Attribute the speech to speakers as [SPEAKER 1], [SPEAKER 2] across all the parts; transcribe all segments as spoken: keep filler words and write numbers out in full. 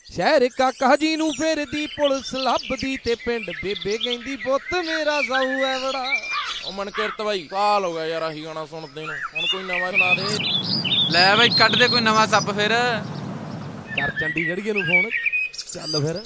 [SPEAKER 1] ਸ਼ਹਿਰ ਕਾਕਾ ਜੀ ਨੂੰ ਫੇਰਦੀ ਪੁਲਿਸ ਲੱਭਦੀ ਤੇ ਪਿੰਡ ਬੇਬੇ ਕਹਿੰਦੀ ਪੁੱਤ ਮੇਰਾ ਸਾਊ ਐ ਬੜਾ।
[SPEAKER 2] ਉਹ ਮਨਕਿਰਤ ਬਾਈ ਸਾਲ ਹੋ ਗਿਆ ਯਾਰ ਆਹੀ ਗਾਣਾ ਸੁਣਦੇ ਨੂੰ, ਹੁਣ ਕੋਈ ਨਵਾਂ ਸੁਣਾ ਦੇ।
[SPEAKER 3] ਲੈ ਬਾਈ ਕੱਢ ਦੇ ਕੋਈ ਨਵਾਂ ਸੱਪ ਫਿਰ।
[SPEAKER 1] ਕਰ ਚੰਡੀਗੜ੍ਹੀਏ ਨੂੰ ਫੋਨ, ਚੱਲ ਫਿਰ।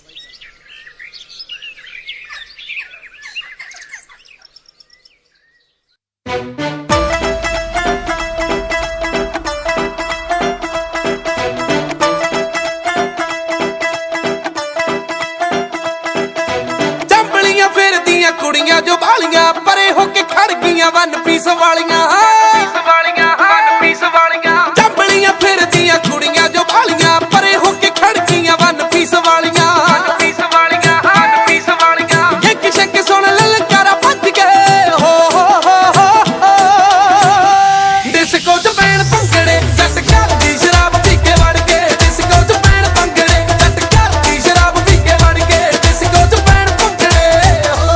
[SPEAKER 4] ਚੰਬਲੀਆਂ ਫਿਰਦੀਆਂ ਕੁੜੀਆਂ ਜੋ ਬਾਲੀਆਂ ਪਰੇ ਹੋ ਕੇ ਖੜ ਗਈਆਂ ਵਨ ਪੀਸ ਵਾਲੀਆਂ ਵਨ ਪੀਸ ਵਾਲੀਆਂ। ਚੰਬਲੀਆਂ ਫਿਰਦੀਆਂ ਕੁੜੀਆਂ ਜੋ ਬਾਲੀਆਂ ਪਰੇ ਹੋ ਕੇ ਖੜ ਗਈਆਂ ਵਨ ਪੀਸ ਵਾਲੀਆਂ ਵਨ ਪੀਸ ਵਾਲੀਆਂ ਵਨ ਪੀਸ ਵਾਲੀਆਂ। ਇੱਕ ਸ਼ੱਕ ਸੁਣ ਲਲਕਾਰਾ ਭੱਜ ਗਏ ਹੋ ਹੋ ਹੋ ਹੋ ਡਿਸਕੋ ਚ ਪੈਣ ਭੰਗੜੇ ਜੱਟ ਕਰਦੀ ਸ਼ਰਾਬ ਪੀ ਕੇ ਵੜ ਕੇ। ਡਿਸਕੋ ਚ ਪੈਣ ਭੰਗੜੇ ਜੱਟ ਕਰਦੀ ਸ਼ਰਾਬ ਪੀ ਕੇ ਵੜ ਕੇ। ਡਿਸਕੋ ਚ ਪੈਣ ਭੰਗੜੇ ਹੋ।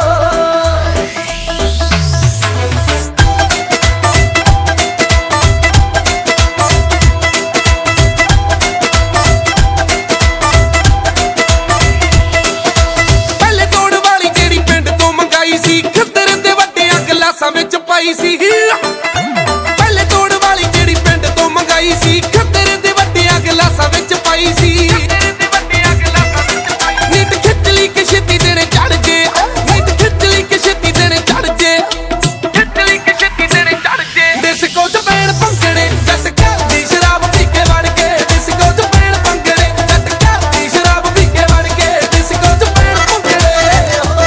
[SPEAKER 4] ਪਹਿਲੇ ਤੋੜ ਵਾਲੀ ਜਿਹੜੀ ਪਿੰਡ ਤੋਂ ਮੰਗਾਈ ਸੀ ਖੱਦਰ ਦੇ ਵੱਡਿਆਂ ਗਲਾਸਾਂ ਵਿੱਚ ਪਾਈ ਸੀ। ਪਹਿਲੇ ਤੋੜ ਵਾਲੀ ਜਿਹੜੀ ਪਿੰਡ ਤੋਂ ਮੰਗਾਈ ਸੀ ਖੱਦਰ ਦੇ ਵੱਡਿਆਂ ਗਲਾਸਾਂ ਵਿੱਚ ਪਾਈ ਸੀ। ਨੀਤ ਖਿੱਚ ਲਈ ਕਿ ਛੇਤੀ ਦੇਣੇ ਚੜ ਜੇ। ਨੀਤ ਖਿੱਚ ਲਈ ਕਿ ਛੇਤੀ ਦੇਣੇ ਚੜ ਜੇ। ਖਿੱਚ ਲਈ ਕਿ ਛੇਤੀ ਦੇਣੇ ਚੜ ਜੇ। ਡਿਸਕੋ ਚ ਪੈਣ ਭੰਗੜੇ ਜੱਟ ਕਰਦੀ ਸ਼ਰਾਬ ਪੀ ਕੇ ਵੜ ਕੇ। ਡਿਸਕੋ ਚ ਪੈਣ ਭੰਗੜੇ ਜੱਟ ਕਰਦੀ ਸ਼ਰਾਬ ਪੀ ਕੇ ਵੜ ਕੇ। ਡਿਸਕੋ ਚ ਪੈਣ ਭੰਗੜੇ ਹੋ।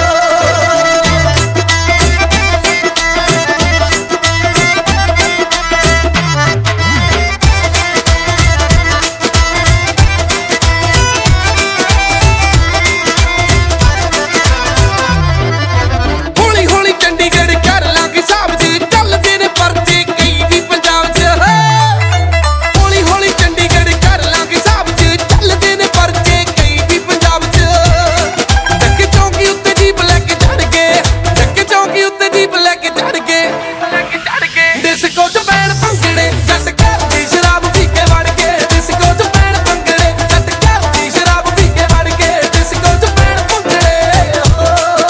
[SPEAKER 4] ਹੌਲੀ ਹੌਲੀ ਚੰਡੀਗੜ੍ਹ ਕਰ ਲਾਂਗੇ ਹਿਸਾਬ ਜੇ ਚੱਲਦੇ ਨੇ ਪਰਚੇ ਕਈ ਵੀ ਪੰਜਾਬ 'ਚ। ਹੌਲੀ ਹੌਲੀ ਚੰਡੀਗੜ੍ਹ ਕਰ ਲਾਂਗੇ ਹਿਸਾਬ ਜੇ ਚੱਲਦੇ ਨੇ ਪਰਚੇ ਕਈ ਵੀ ਪੰਜਾਬ 'ਚ। ਡੱਕੇ ਚੌਂਕੀ ਉੱਤੇ ਜੀਪ ਲੈ ਕੇ ਚੜ ਗਏ। ਡੱਕੇ ਚੌਂਕੀ ਉੱਤੇ ਜੀਪ ਲੈ ਕੇ ਚੜ ਗਏ। ਡਿਸਕੋ 'ਚ ਪੈਣ ਭੰਗੜੇ ਜੱਟ ਕਰਦੀ ਸ਼ਰਾਬ ਪੀ ਕੇ ਵੜ ਕੇ। ਡਿਸਕੋ 'ਚ ਪੈਣ ਭੰਗੜੇ ਜੱਟ ਕਰਦੀ ਸ਼ਰਾਬ ਪੀ ਕੇ ਵੜ ਕੇ। ਡਿਸਕੋ 'ਚ ਪੈਣ ਭੰਗੜੇ ਹੋ।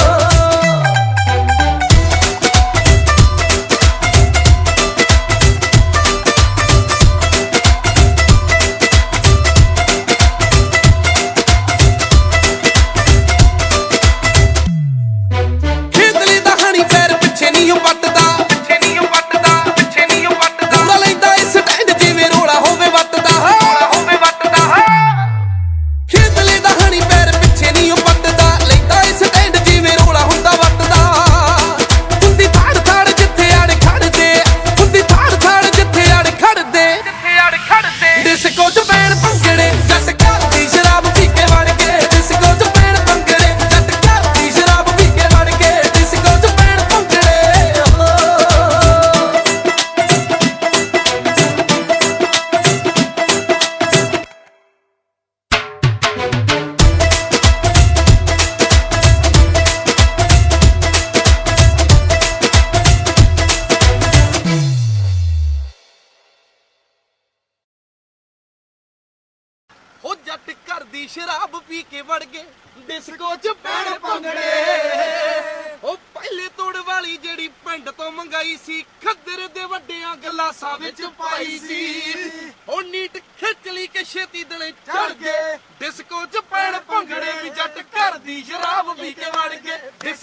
[SPEAKER 4] ਖੇਤਲੀ ਦਾ ਹਣੀ ਪੈਰ ਪਿੱਛੇ ਨਹੀਂ ਓ ਪੱਟਦਾ। ਪਿੱਛੇ ਨਹੀਂ ਓ ਪੱਟਦਾ। ਪਿੱਛੇ ਨਹੀਂ ਓ ਪੱਟਦਾ। ਰੌਲਾ ਲੈਂਦਾ ਇਸ ਸਟੈਂਡ ਜਿਵੇਂ ਰੋਲਾ ਹੋਵੇ ਵੱਟਦਾ। ਰੋਲਾ ਹੋਵੇ ਵੱਟਦਾ। ਖੇਤਲੀ ਦਾ ਹਣੀ ਪੈਰ ਪਿੱਛੇ ਨਹੀਂ ਓ ਪੱਟਦਾ। ਲੈਂਦਾ ਇਸ ਸਟੈਂਡ ਜਿਵੇਂ ਰੋਲਾ ਹੁੰਦਾ ਵੱਟਦਾ। ਹੁੰਦੀ ਥਾੜ ਥਾੜ ਜਿੱਥੇ ਆੜ ਖੜਦੇ। ਹੁੰਦੀ ਥਾੜ ਥਾੜ ਜਿੱਥੇ ਆੜ ਖੜਦੇ। ਜਿੱਥੇ ਆੜ ਖੜਦੇ। ਡਿਸਕੋ 'ਚ ਪੈਣ ਭੰਗੜੇ ਜੱਟ ਕਰਦੀ ਸ਼ਰਾਬ ਪੀ ਕੇ ਵੜ ਕੇ। ਡਿਸਕੋ 'ਚ ਪੈਣ ਭੰਗੜੇ ਜੱਟ ਕਰਦੀ ਸ਼ਰਾਬ ਪੀ ਕੇ ਵੜ ਕੇ। ਡਿਸਕੋ 'ਚ ਪੈਣ ਭੰਗੜੇ ਹੋ। ਉਹ ਜੱਟ ਕਰਦੀ ਸ਼ਰਾਬ ਪੀ ਕੇ ਵੜ ਗਏ। ਡਿਸਕੋ 'ਚ ਪੈਣ ਭੰਗੜੇ। ਉਹ ਪਹਿਲੇ ਤੋੜ ਵਾਲੀ ਜਿਹੜੀ ਪਿੰਡ ਤੋਂ ਮੰਗਾਈ ਸੀ ਖੱਦਰ ਦੇ ਵੱਡਿਆਂ ਗਲਾਸਾਂ ਵਿੱਚ ਪਾਈ ਸੀ। ਉਹ ਨੀਟ ਖਿੱਚ ਲਈ ਕਿ ਛੇਤੀ ਦਿਲੇ ਚੜ ਗਏ। ਡਿਸਕੋ 'ਚ ਪੈਣ ਭੰਗੜੇ ਵੀ ਜੱਟ ਕਰਦੀ ਸ਼ਰਾਬ ਪੀ ਕੇ ਵੜ ਗਏ।